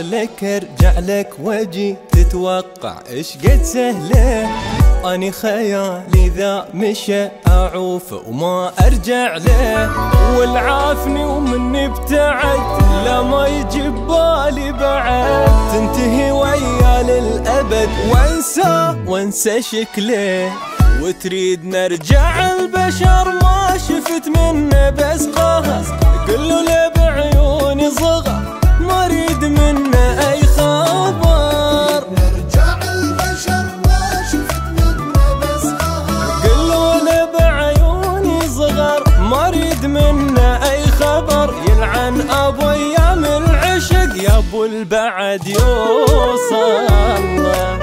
لك ارجع لك واجي تتوقع ايش قد سهله. اني خيالي ذا مشى اعوف وما ارجع له، والعافني ومني ابتعد لا ما يجي ببالي بعد. تنتهي ويا للابد وانسى شكله، وتريد نرجع البشر ما شفت منه بس قهر. كله له بعيوني صغر ما اريد منه اي خبر. نرجع البشر ما شفت منه بس قهر. كله له بعيوني صغر ما اريد منه اي خبر. يلعن ابو ايام العشق يا ابو البعد يوصل له.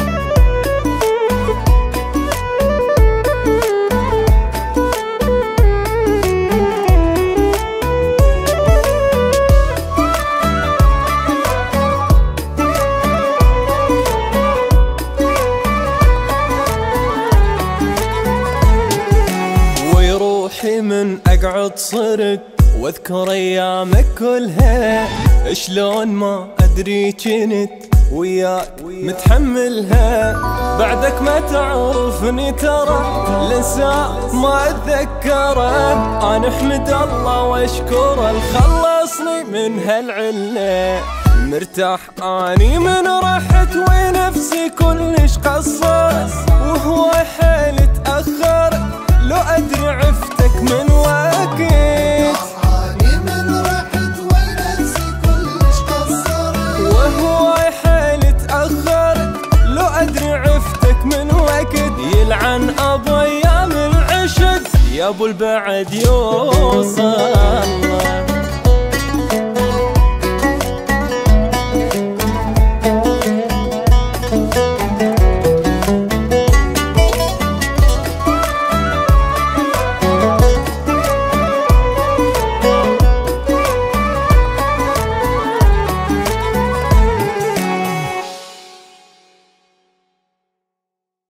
من اقعد صرك واذكر ايامك كلها، شلون ما ادري كنت وياك متحملها. بعدك ما تعرفني ترى لسا ما اتذكره. انا احمد الله واشكره الخلصني من هالعله. مرتاح اني من رحت ونفسي كلش قصرت، وهو حيل تاخر لو ادري عفتك من وقت. اني من رحت ونفسي كلش قصرت، وهو حيل تاخر لو ادري عفتك من وقت. يلعن ابو ايام العشق يا ابو البعد يوصل له.